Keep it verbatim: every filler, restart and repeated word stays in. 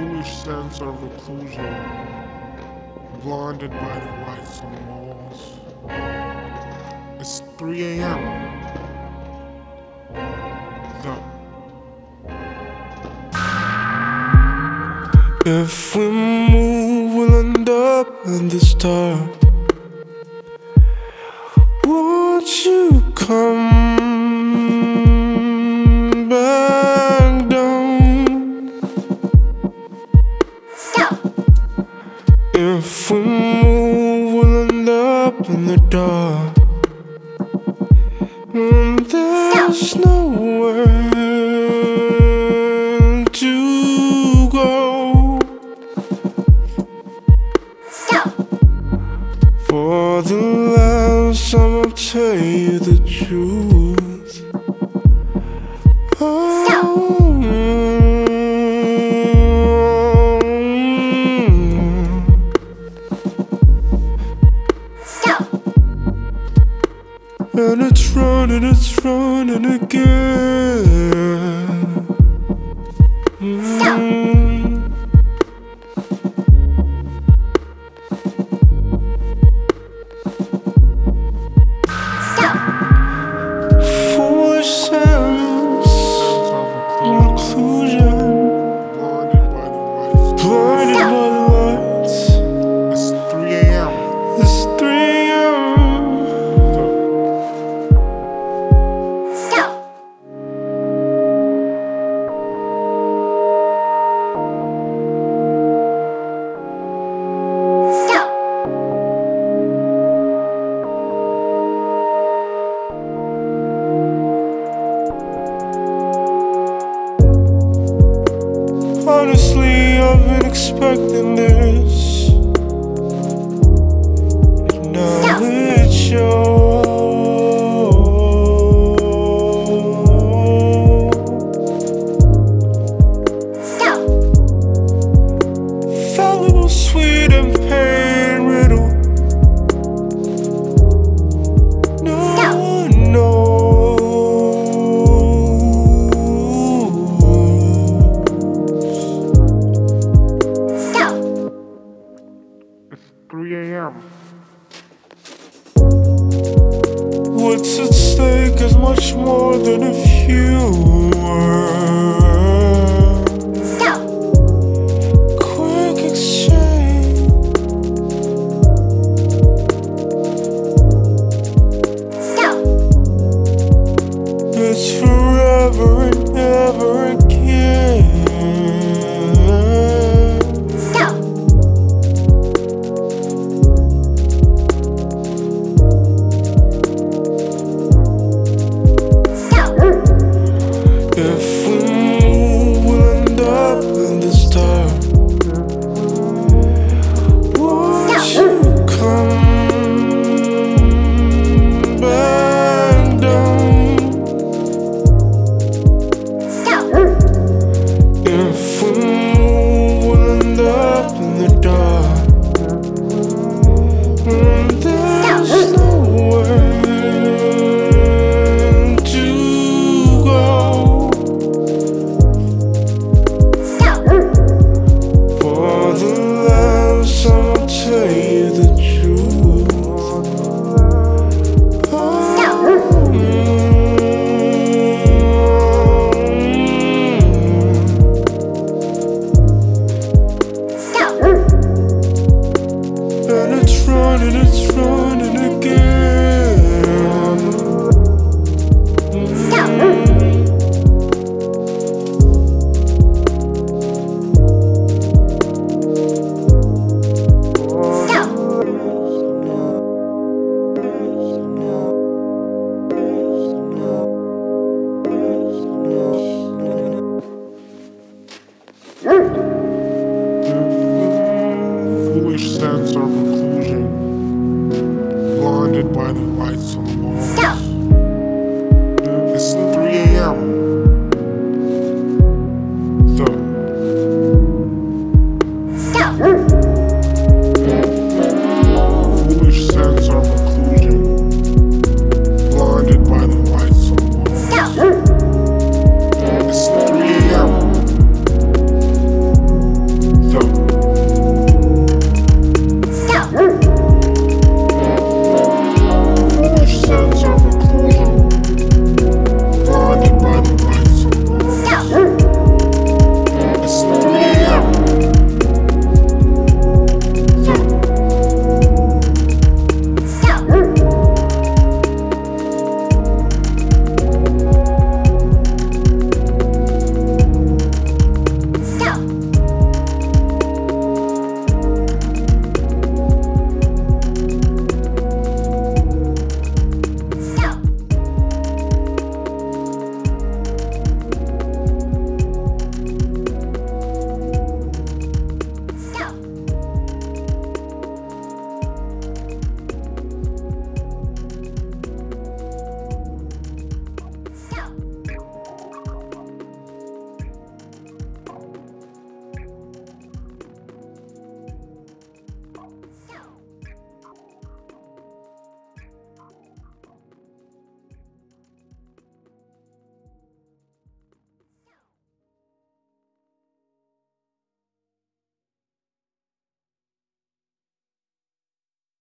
foolish sense of reclusion, blinded by the lights on the walls. It's three a m. The If we move, we'll end up in the start. Won't you come back down? Stop. If we move, we'll end up in the dark. And there's Stop. nowhere to go. Stop. For the last time I'll tell you the truth. Stop. Oh, Stop. and it's running, it's running again. Stop. Mm. Stop. Foolish sense sense of of reclusion, reclusion, blinded by the lights. blinded by the lights. It's three a m. It's three a m. Stop. Stop. Honestly, I've been expecting this. And now Stop. it shows. Stop. Fallible, sweet, and pain riddle. No Stop. one knows. Stop. It's three a m. What's at stake is much more than a few words. Stop. Quick exchange. Stop. It's forever and ever again. Stop. Stop. If we move, we'll end up in the start. Won't you come back down? Stop. If we move, we'll end up in the dark. And there's nowhere to go. Stop. For the last time I'll tell you the truth. Oh, Stop. and it's running, it's running again. Stop. Stop. Foolish sense of reclusion, blinded by the lights on the walls. Stop. It's three a m. The